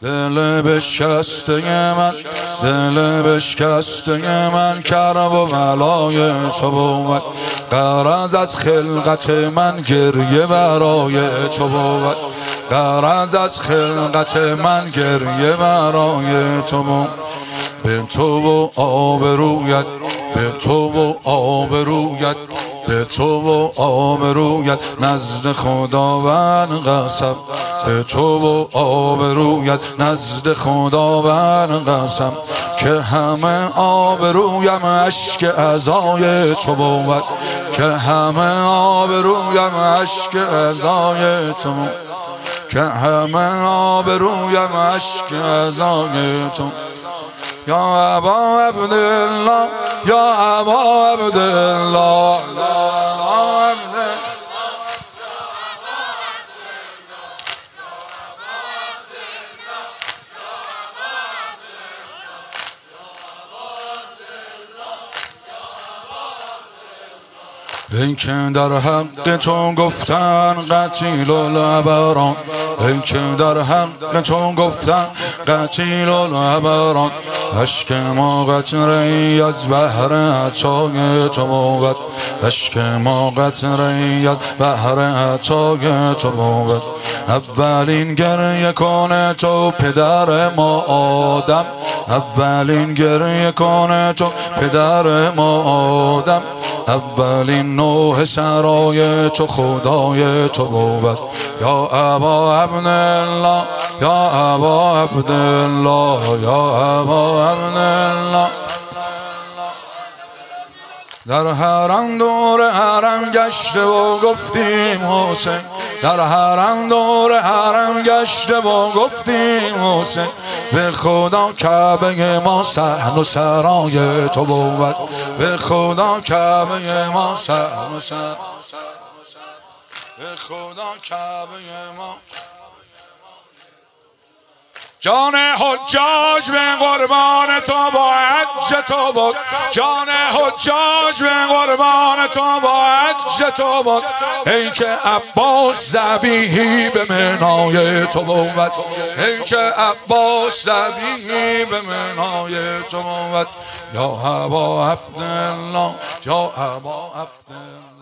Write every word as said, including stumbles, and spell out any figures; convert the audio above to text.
دل بشکسته من، دل بشکسته من کرب و بلای تو بود. غرض از خلقت من گریه برای تو بود. غرض از خلقت من گریه برای تو بود. به تو و آبرویت، به تو و آبرویت، به تو و آبرویت نزد خداوند قسم. به تو و آبرویت نزد خداوند قسم که همه آبرویم اشک عزای تو بود. که همه آبرویم اشک عزای تو بود. که همه آبرویم اشک عزای تو. یا ابا عبدالله، یا ابا عبدالله، این که در حق تو گفتن قتیل الابران، این که در حق تو گفتن قتیل الابران. اشک ما قطره‌ای از بحر عطای تو بود. اشک ما قطره‌ای از بحر عطای تو بود. اولین گریه کنه تو پدر ما آدم. اولین گریه کنه تو پدر ما آدم. اولین نوح سرای تو خدای تو بود. یا ابا عبدالله، یا ابا عبدالله، یا ابا عبدالله. در حرم دور حرم گشته و گفتیم حسین. در حرم دور حرم گشته و گفتیم حسین. به خدا کعبه ما صحن و سرای تو بود. به خدا کعبه ما صحن و سرای. به خدا کعبه ما. جان حجاج به قربان تو با حج تو بود. جان حجاج به قربان تو با حج تو بود. ای که عباس ذبیحی به منای تو بود. ای که عباس ذبیحی به منای تو بود. یا ابا عبدالله، یا ابا عبدالله.